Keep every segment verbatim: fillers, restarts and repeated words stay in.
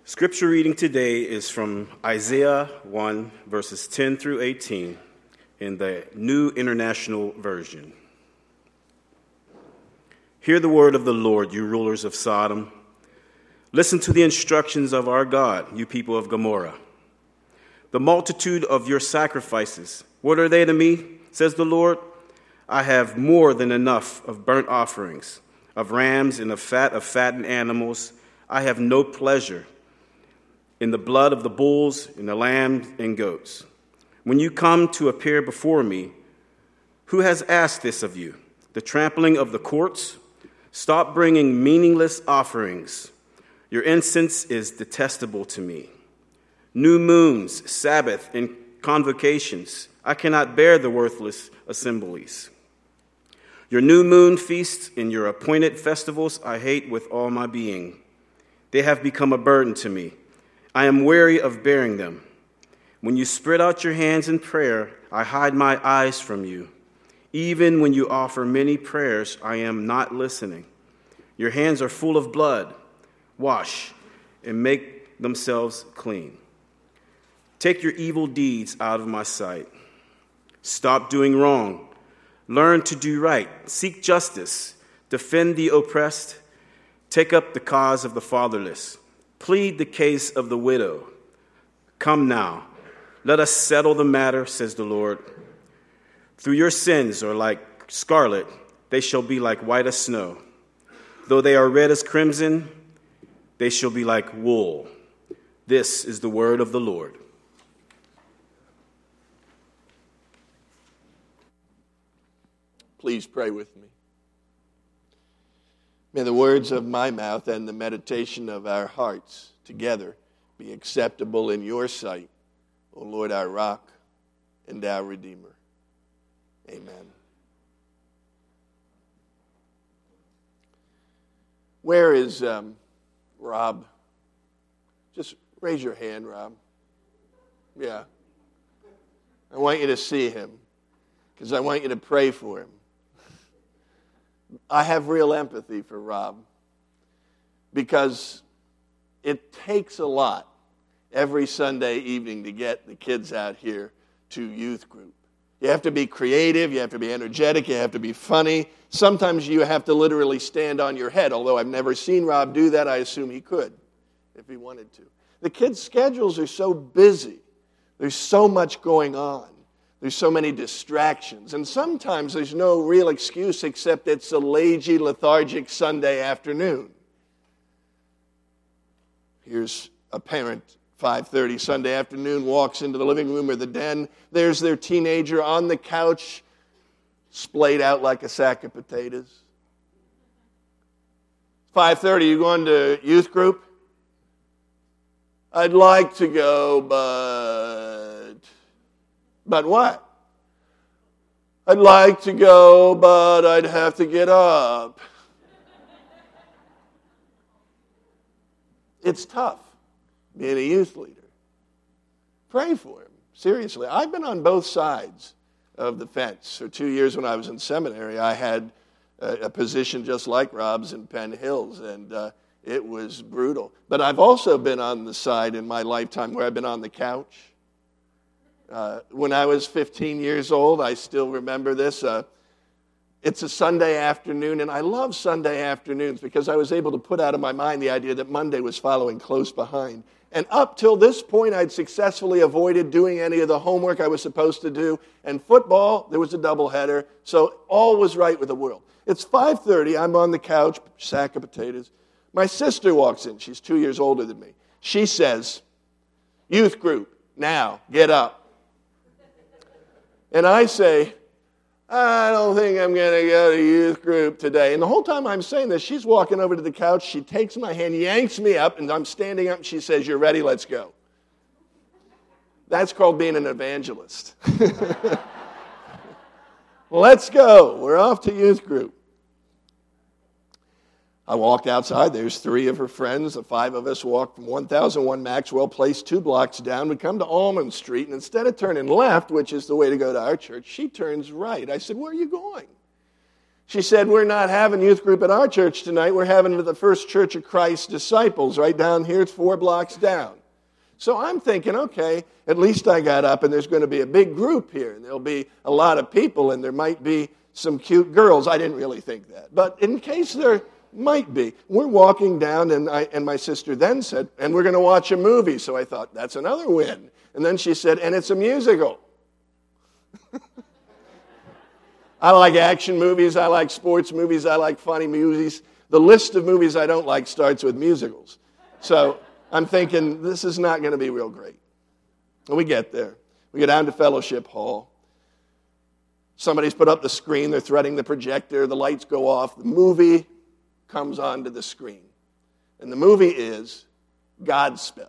Scripture reading today is from Isaiah one, verses ten through eighteen in the New International Version. Hear the word of the Lord, you rulers of Sodom. Listen to the instructions of our God, you people of Gomorrah. The multitude of your sacrifices, what are they to me, says the Lord? I have more than enough of burnt offerings, of rams and of fat of fattened animals. I have no pleasure in the blood of the bulls and the lambs and goats. When you come to appear before me, who has asked this of you? The trampling of the courts? Stop bringing meaningless offerings. Your incense is detestable to me. New moons, Sabbath, and convocations. I cannot bear the worthless assemblies. Your new moon feasts and your appointed festivals I hate with all my being. They have become a burden to me. I am weary of bearing them. When you spread out your hands in prayer, I hide my eyes from you. Even when you offer many prayers, I am not listening. Your hands are full of blood. Wash and make themselves clean. Take your evil deeds out of my sight. Stop doing wrong. Learn to do right. Seek justice. Defend the oppressed. Take up the cause of the fatherless. Plead the case of the widow. Come now, let us settle the matter, says the Lord. Through your sins are like scarlet, they shall be like white as snow. Though they are red as crimson, they shall be like wool. This is the word of the Lord. Please pray with me. May the words of my mouth and the meditation of our hearts together be acceptable in your sight, O Lord, our rock and our Redeemer. Amen. Where is um, Rob? Just raise your hand, Rob. Yeah. I want you to see him because I want you to pray for him. I have real empathy for Rob because it takes a lot every Sunday evening to get the kids out here to youth group. You have to be creative, you have to be energetic, you have to be funny. Sometimes you have to literally stand on your head, although I've never seen Rob do that. I assume he could if he wanted to. The kids' schedules are so busy. There's so much going on. There's so many distractions. And sometimes there's no real excuse except it's a lazy, lethargic Sunday afternoon. Here's a parent, five thirty Sunday afternoon, walks into the living room or the den. There's their teenager on the couch, splayed out like a sack of potatoes. five thirty, you going to youth group? I'd like to go, but... But what? I'd like to go, but I'd have to get up. It's tough being a youth leader. Pray for him. Seriously. I've been on both sides of the fence. For two years when I was in seminary, I had a, a position just like Rob's in Penn Hills, and uh, it was brutal. But I've also been on the side in my lifetime where I've been on the couch. Uh, when I was fifteen years old, I still remember this. Uh, it's a Sunday afternoon, and I love Sunday afternoons because I was able to put out of my mind the idea that Monday was following close behind. And up till this point, I'd successfully avoided doing any of the homework I was supposed to do. And football, there was a doubleheader, so all was right with the world. It's five thirty. I'm on the couch, sack of potatoes. My sister walks in. She's two years older than me. She says, "Youth group, now, get up." And I say, I don't think I'm going to go to youth group today. And the whole time I'm saying this, she's walking over to the couch. She takes my hand, yanks me up, and I'm standing up, and she says, "You're ready, let's go." That's called being an evangelist. Let's go. We're off to youth group. I walked outside. There's three of her friends. The five of us walked from one thousand one Maxwell Place, two blocks down. We come to Almond Street, and instead of turning left, which is the way to go to our church, she turns right. I said, "Where are you going?" She said, we're not having youth group at our church tonight. We're having it at the First Church of Christ Disciples right down here. It's four blocks down. So I'm thinking, okay, at least I got up and there's going to be a big group here. And there'll be a lot of people and there might be some cute girls. I didn't really think that. But in case there might be. We're walking down and, I, and my sister then said, and we're going to watch a movie. So I thought, that's another win. And then she said, and it's a musical. I like action movies, I like sports movies, I like funny movies. The list of movies I don't like starts with musicals. So I'm thinking, this is not going to be real great. And we get there. We go down to Fellowship Hall. Somebody's put up the screen, they're threading the projector, the lights go off, the movie comes onto the screen. And the movie is Godspell.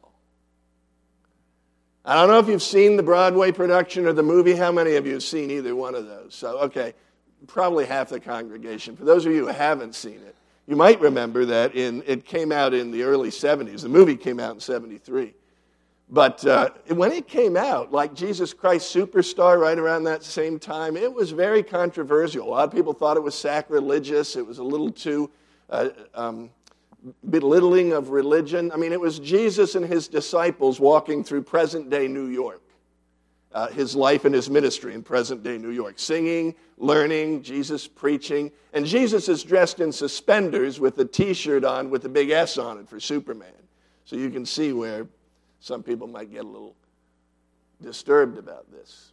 I don't know if you've seen the Broadway production or the movie. How many of you have seen either one of those? So, okay, probably half the congregation. For those of you who haven't seen it, you might remember that in it came out in the early seventies. The movie came out in seventy-three. But uh, when it came out, like Jesus Christ Superstar right around that same time, it was very controversial. A lot of people thought it was sacrilegious. It was a little too uh, um, belittling of religion. I mean, it was Jesus and his disciples walking through present-day New York. Uh, his life and his ministry in present-day New York. Singing, learning, Jesus preaching. And Jesus is dressed in suspenders with a T-shirt on with a big S on it for Superman. So you can see where some people might get a little disturbed about this.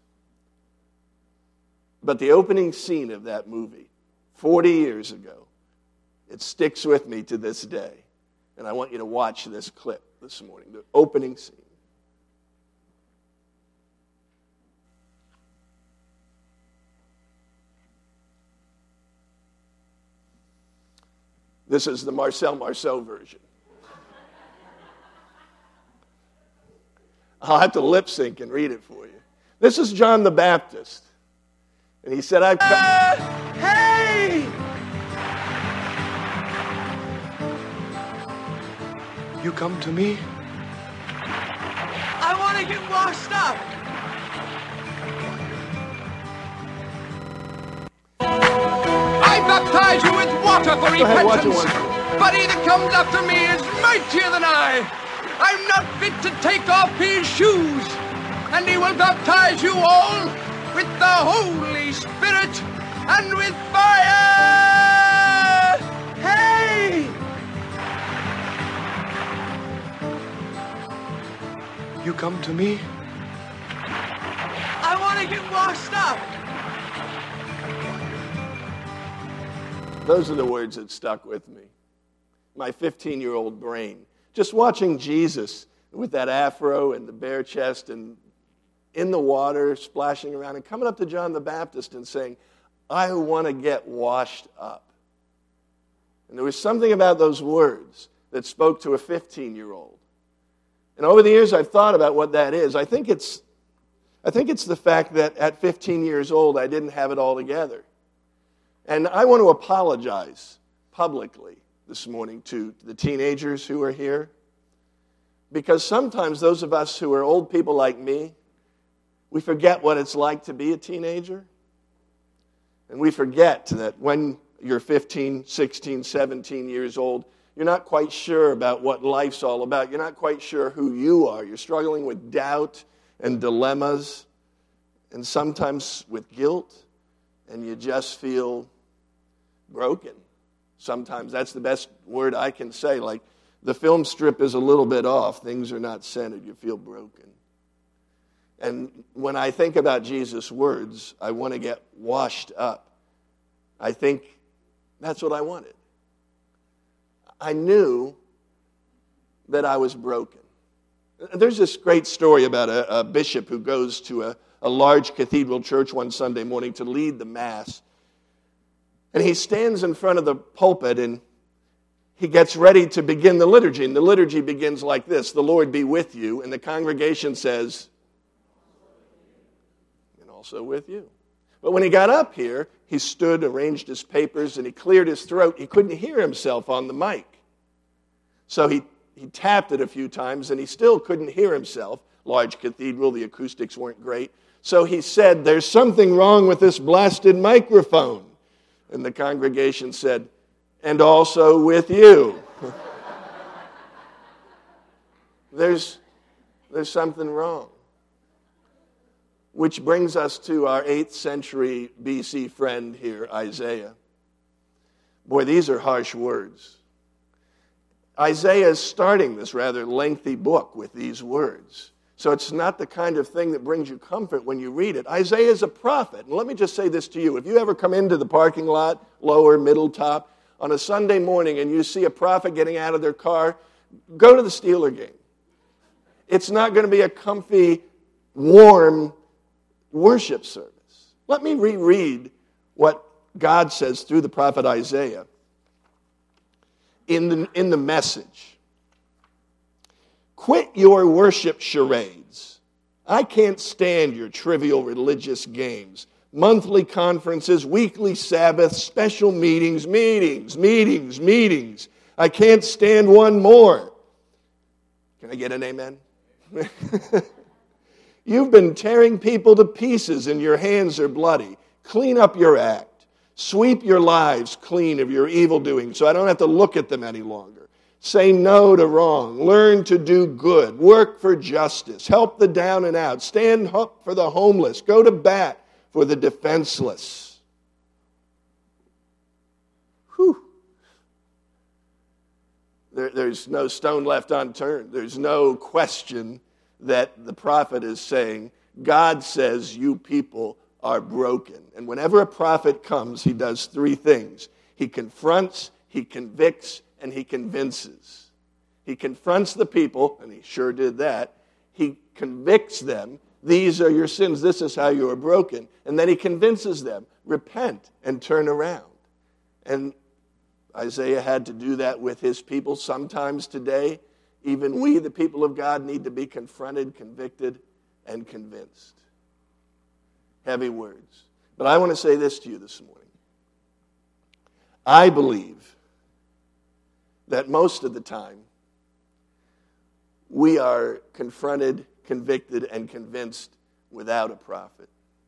But the opening scene of that movie, forty years ago, it sticks with me to this day. And I want you to watch this clip this morning, the opening scene. This is the Marcel Marceau version. I'll have to lip sync and read it for you. This is John the Baptist. And he said, I've come. Uh, hey! You come to me? I want to get washed up. I baptize you with water for repentance. But he that comes after me is mightier than I. I'm not fit to take off his shoes. And he will baptize you all with the Holy Spirit and with fire. Hey! You come to me? I want to get washed up. Those are the words that stuck with me. My fifteen-year-old brain. Just watching Jesus with that afro and the bare chest and in the water, splashing around, and coming up to John the Baptist and saying, I want to get washed up. And there was something about those words that spoke to a fifteen-year-old. And over the years, I've thought about what that is. I think it's, I think it's the fact that at fifteen years old, I didn't have it all together. And I want to apologize publicly this morning to the teenagers who are here, because sometimes those of us who are old people like me, we forget what it's like to be a teenager. And we forget that when you're fifteen, sixteen, seventeen years old, you're not quite sure about what life's all about. You're not quite sure who you are. You're struggling with doubt and dilemmas and sometimes with guilt, and you just feel broken. Sometimes that's the best word I can say. Like, the film strip is a little bit off. Things are not centered. You feel broken. And when I think about Jesus' words, I want to get washed up. I think that's what I wanted. I knew that I was broken. There's this great story about a, a bishop who goes to a, a large cathedral church one Sunday morning to lead the Mass. And he stands in front of the pulpit and he gets ready to begin the liturgy. And the liturgy begins like this: the Lord be with you. And the congregation says, and also with you. But when he got up here, he stood, arranged his papers, and he cleared his throat. He couldn't hear himself on the mic. So he, he tapped it a few times, and he still couldn't hear himself. Large cathedral, the acoustics weren't great. So he said, there's something wrong with this blasted microphone. And the congregation said, and also with you. there's, there's something wrong. Which brings us to our eighth century B C friend here, Isaiah. Boy, these are harsh words. Isaiah is starting this rather lengthy book with these words. So it's not the kind of thing that brings you comfort when you read it. Isaiah is a prophet. And let me just say this to you. If you ever come into the parking lot, lower, middle, top, on a Sunday morning and you see a prophet getting out of their car, go to the Steeler game. It's not going to be a comfy, warm worship service. Let me reread what God says through the prophet Isaiah in the, in the Message. Quit your worship charades. I can't stand your trivial religious games. Monthly conferences, weekly Sabbaths, special meetings, meetings, meetings, meetings. I can't stand one more. Can I get an amen? You've been tearing people to pieces and your hands are bloody. Clean up your act. Sweep your lives clean of your evil doing so I don't have to look at them any longer. Say no to wrong. Learn to do good. Work for justice. Help the down and out. Stand up for the homeless. Go to bat for the defenseless. Whew. There, there's no stone left unturned. There's no question that the prophet is saying, God says you people are broken. And whenever a prophet comes, he does three things. He confronts, he convicts, and he convinces. He confronts the people, and he sure did that. He convicts them. These are your sins. This is how you are broken. And then he convinces them, repent and turn around. And Isaiah had to do that with his people. Sometimes today, even we, the people of God, need to be confronted, convicted, and convinced. Heavy words. But I want to say this to you this morning. I believe that most of the time we are confronted, convicted, and convinced without a prophet.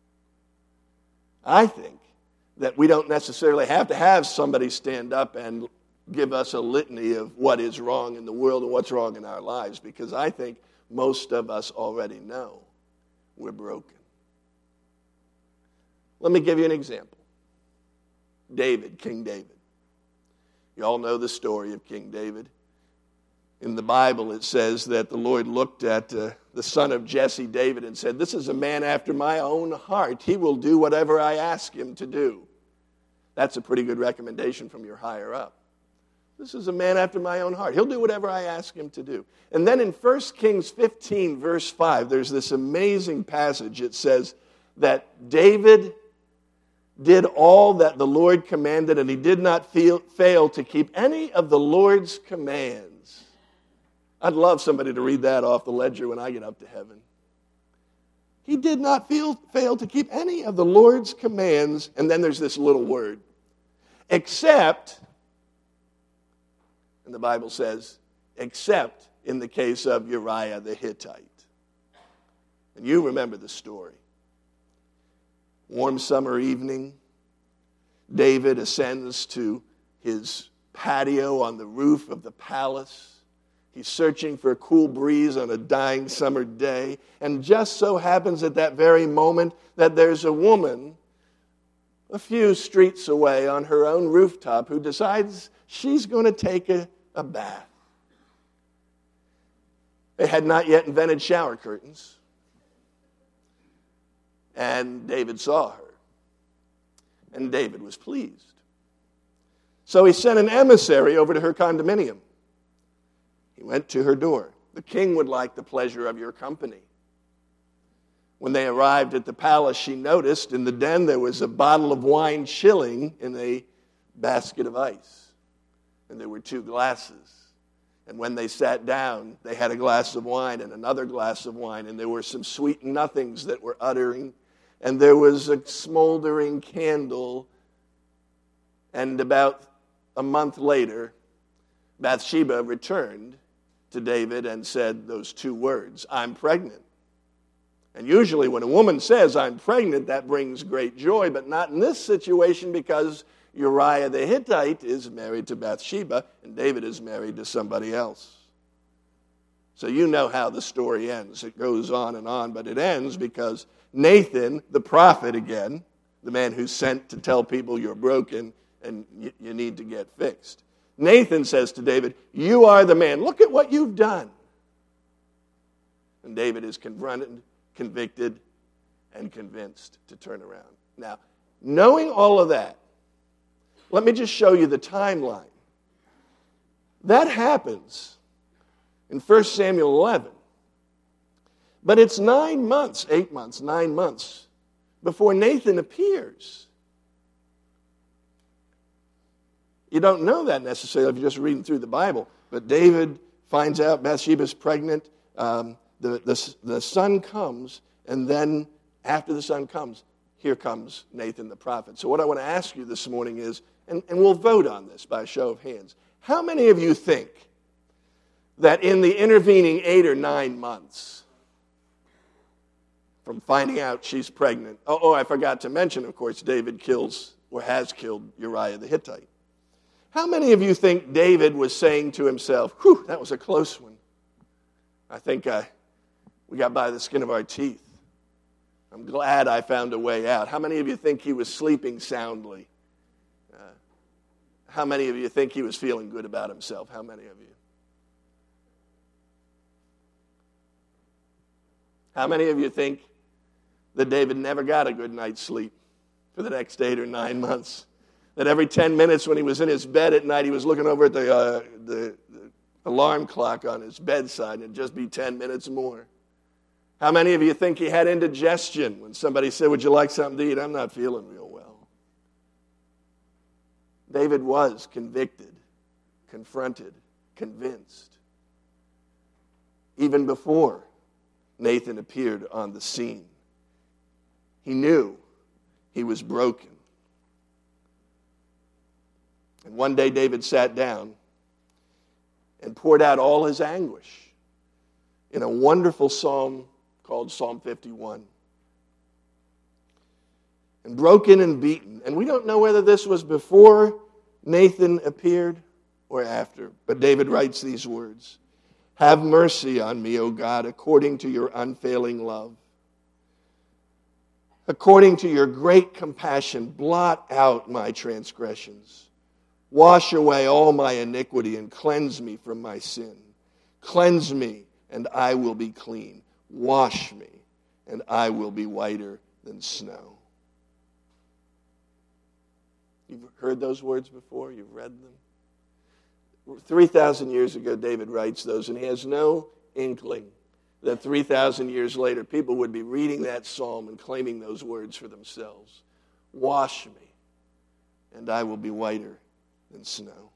I think that we don't necessarily have to have somebody stand up and give us a litany of what is wrong in the world and what's wrong in our lives, because I think most of us already know we're broken. Let me give you an example. David, King David. You all know the story of King David. In the Bible, it says that the Lord looked at uh, the son of Jesse, David, and said, this is a man after my own heart. He will do whatever I ask him to do. That's a pretty good recommendation from your higher up. This is a man after my own heart. He'll do whatever I ask him to do. And then in First Kings fifteen, verse five, there's this amazing passage. It says that David did all that the Lord commanded, and he did not feel, fail to keep any of the Lord's commands. I'd love somebody to read that off the ledger when I get up to heaven. He did not feel, fail to keep any of the Lord's commands, and then there's this little word, except, and the Bible says, except in the case of Uriah the Hittite. And you remember the story. Warm summer evening, David ascends to his patio on the roof of the palace. He's searching for a cool breeze on a dying summer day. And just so happens at that very moment that there's a woman a few streets away on her own rooftop who decides she's going to take a, a bath. They had not yet invented shower curtains. And David saw her. And David was pleased. So he sent an emissary over to her condominium. He went to her door. The king would like the pleasure of your company. When they arrived at the palace, she noticed in the den there was a bottle of wine chilling in a basket of ice. And there were two glasses. And when they sat down, they had a glass of wine and another glass of wine. And there were some sweet nothings that were uttering. And there was a smoldering candle. And about a month later, Bathsheba returned to David and said those two words, I'm pregnant. And usually when a woman says, I'm pregnant, that brings great joy, but not in this situation because Uriah the Hittite is married to Bathsheba, and David is married to somebody else. So you know how the story ends. It goes on and on, but it ends because Nathan, the prophet again, the man who's sent to tell people you're broken and you, you need to get fixed. Nathan says to David, you are the man. Look at what you've done. And David is confronted, convicted, and convinced to turn around. Now, knowing all of that, let me just show you the timeline. That happens in First Samuel eleven. But it's nine months, eight months, nine months before Nathan appears. You don't know that necessarily if you're just reading through the Bible. But David finds out Bathsheba's pregnant. Um, the, the, the son comes, and then after the son comes, here comes Nathan the prophet. So what I want to ask you this morning is, and, and we'll vote on this by a show of hands, how many of you think that in the intervening eight or nine months from finding out she's pregnant, oh, oh I forgot to mention, of course, David kills or has killed Uriah the Hittite. How many of you think David was saying to himself, whew, that was a close one. I think I, we got by the skin of our teeth. I'm glad I found a way out. How many of you think he was sleeping soundly? Uh, how many of you think he was feeling good about himself? How many of you? How many of you think that David never got a good night's sleep for the next eight or nine months? That every ten minutes when he was in his bed at night, he was looking over at the, uh, the, the alarm clock on his bedside, and it'd just be ten minutes more. How many of you think he had indigestion when somebody said, would you like something to eat? I'm not feeling real well. David was convicted, confronted, convinced, even before Nathan appeared on the scene. He knew he was broken. And one day David sat down and poured out all his anguish in a wonderful psalm called Psalm fifty-one. And broken and beaten. And we don't know whether this was before Nathan appeared or after. But David writes these words. Have mercy on me, O God, according to your unfailing love. According to your great compassion, blot out my transgressions. Wash away all my iniquity and cleanse me from my sin. Cleanse me, and I will be clean. Wash me, and I will be whiter than snow. You've heard those words before? You've read them? three thousand years ago, David writes those, and he has no inkling that three thousand years later, people would be reading that psalm and claiming those words for themselves. Wash me, and I will be whiter than snow.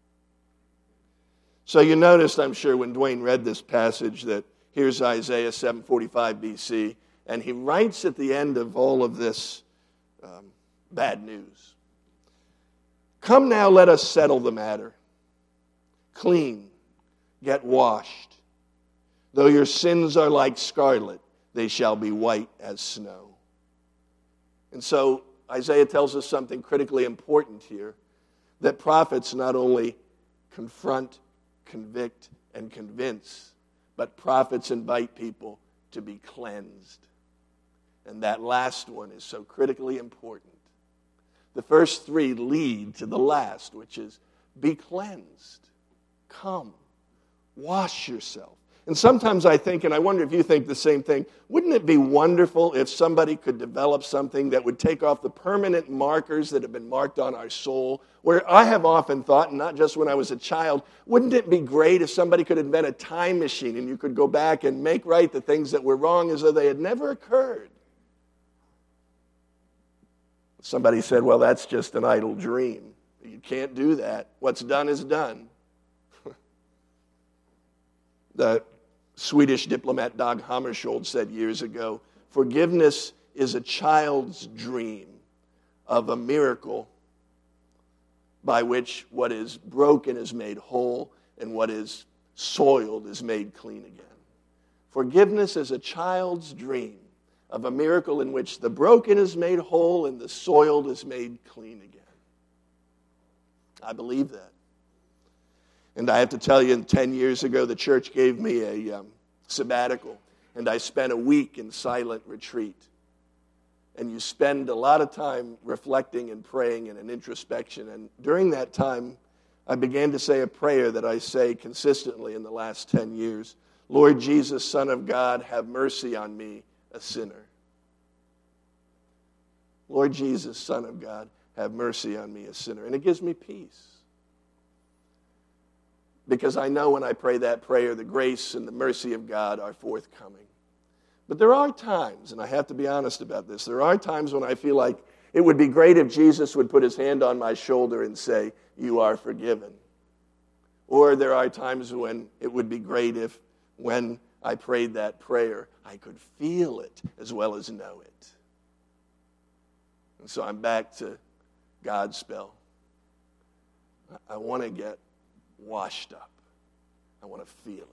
So you noticed, I'm sure, when Dwayne read this passage that here's Isaiah seven forty-five B C, and he writes at the end of all of this um, bad news. Come now, let us settle the matter. Clean, get washed. Though your sins are like scarlet, they shall be white as snow. And so Isaiah tells us something critically important here, that prophets not only confront, convict, and convince, but prophets invite people to be cleansed. And that last one is so critically important. The first three lead to the last, which is be cleansed. Come, wash yourself. And sometimes I think, and I wonder if you think the same thing, wouldn't it be wonderful if somebody could develop something that would take off the permanent markers that have been marked on our soul? Where I have often thought, and not just when I was a child, wouldn't it be great if somebody could invent a time machine and you could go back and make right the things that were wrong as though they had never occurred? Somebody said, well, that's just an idle dream. You can't do that. What's done is done. The Swedish diplomat Dag Hammarskjöld said years ago, forgiveness is a child's dream of a miracle by which what is broken is made whole and what is soiled is made clean again. Forgiveness is a child's dream of a miracle in which the broken is made whole and the soiled is made clean again. I believe that. And I have to tell you, ten years ago, the church gave me a um, sabbatical, and I spent a week in silent retreat. And you spend a lot of time reflecting and praying and in introspection. And during that time, I began to say a prayer that I say consistently in the last ten years. Lord Jesus, Son of God, have mercy on me, a sinner. Lord Jesus, Son of God, have mercy on me, a sinner. And it gives me peace. Because I know when I pray that prayer, the grace and the mercy of God are forthcoming. But there are times, and I have to be honest about this, there are times when I feel like it would be great if Jesus would put his hand on my shoulder and say, you are forgiven. Or there are times when it would be great if, when I prayed that prayer, I could feel it as well as know it. And so I'm back to Godspell. I want to get washed up. I want to feel it.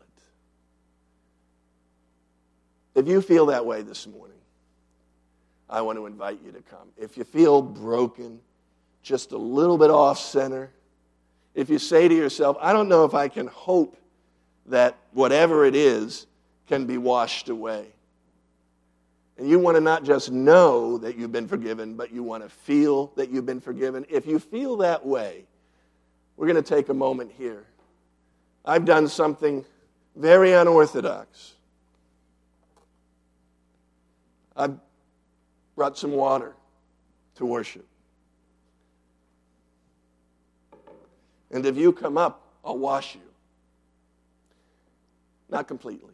If you feel that way this morning, I want to invite you to come. If you feel broken, just a little bit off center, if you say to yourself, I don't know if I can hope that whatever it is can be washed away. And you want to not just know that you've been forgiven, but you want to feel that you've been forgiven. If you feel that way, we're going to take a moment here. I've done something very unorthodox. I've brought some water to worship. And if you come up, I'll wash you. Not completely.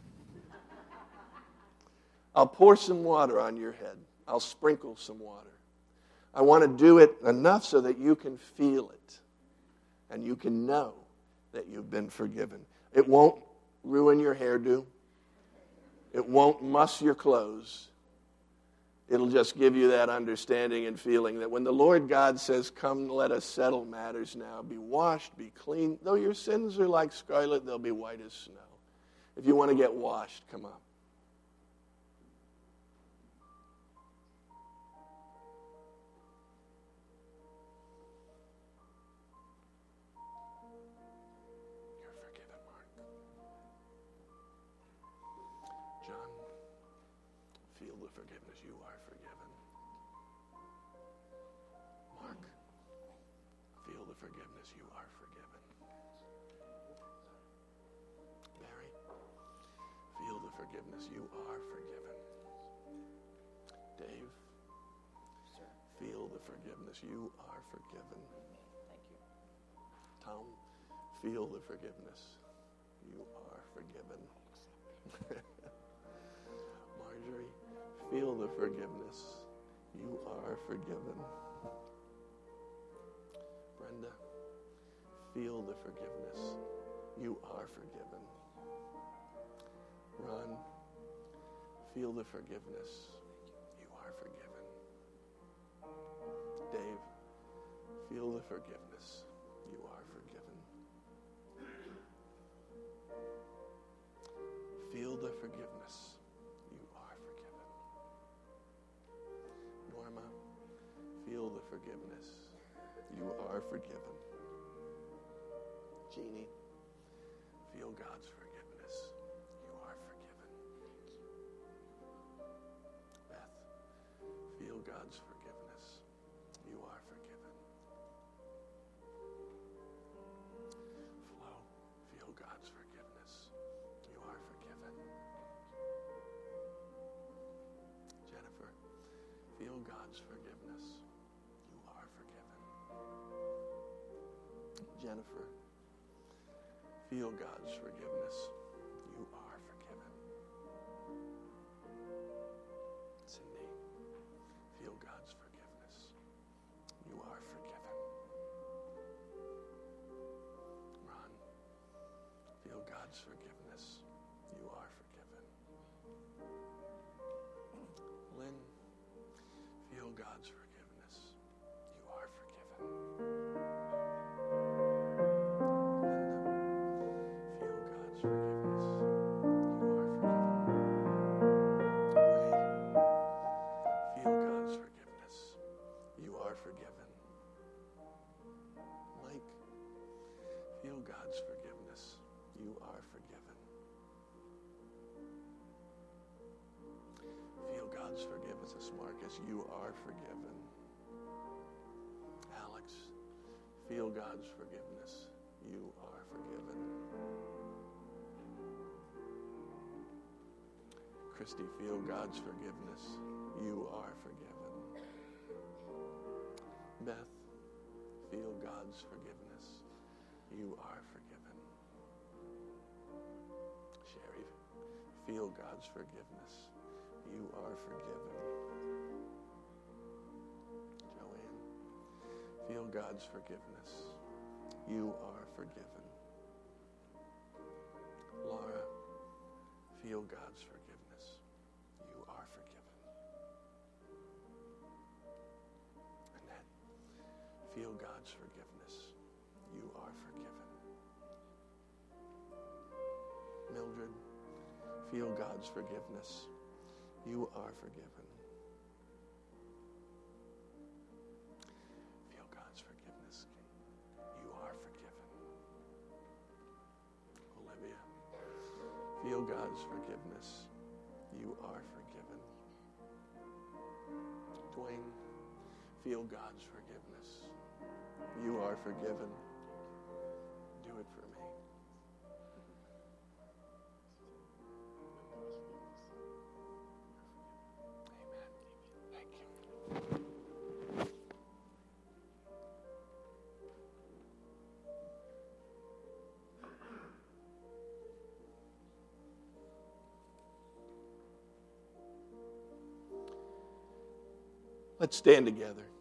I'll pour some water on your head. I'll sprinkle some water. I want to do it enough so that you can feel it. And you can know that you've been forgiven. It won't ruin your hairdo. It won't muss your clothes. It'll just give you that understanding and feeling that when the Lord God says, come, let us settle matters now, be washed, be clean. Though your sins are like scarlet, they'll be white as snow. If you want to get washed, come up. You are forgiven. Thank you. Tom, feel the forgiveness. You are forgiven. Marjorie, feel the forgiveness. You are forgiven. Brenda, feel the forgiveness. You are forgiven. Ron, feel the forgiveness. You are forgiven. Dave, feel the forgiveness. You are forgiven. Feel the forgiveness. You are forgiven. Norma, feel the forgiveness. You are forgiven. Jeannie, feel God's forgiveness. You are forgiven. Beth, feel God's forgiveness. You are forgiven. Flo, feel God's forgiveness. You are forgiven. Jennifer, feel God's forgiveness. You are forgiven. Jennifer, feel God's forgiveness. You are forgiven. Cindy, feel God's forgiveness. You are forgiven. Ron, feel God's forgiveness. You are forgiven. Lynn, feel God's forgiveness. You are forgiven. Linda, feel God's forgiveness. You are forgiven. Ray, feel God's forgiveness. You are forgiven. God's forgiveness. You are forgiven. Feel God's forgiveness, Marcus. You are forgiven. Alex, feel God's forgiveness. You are forgiven. Christy, feel God's forgiveness. You are forgiven. Beth, feel God's forgiveness. You are forgiven. Sherry, feel God's forgiveness. You are forgiven. Joanne, feel God's forgiveness. You are forgiven. Laura, feel God's forgiveness. You are forgiven. Annette, feel God's forgiveness. You are forgiven. Mildred, feel God's forgiveness. You are forgiven. Feel God's forgiveness. You are forgiven. Olivia, feel God's forgiveness. You are forgiven. Dwayne, feel God's forgiveness. You are forgiven. Do it for me. Amen. Thank you. Let's stand together.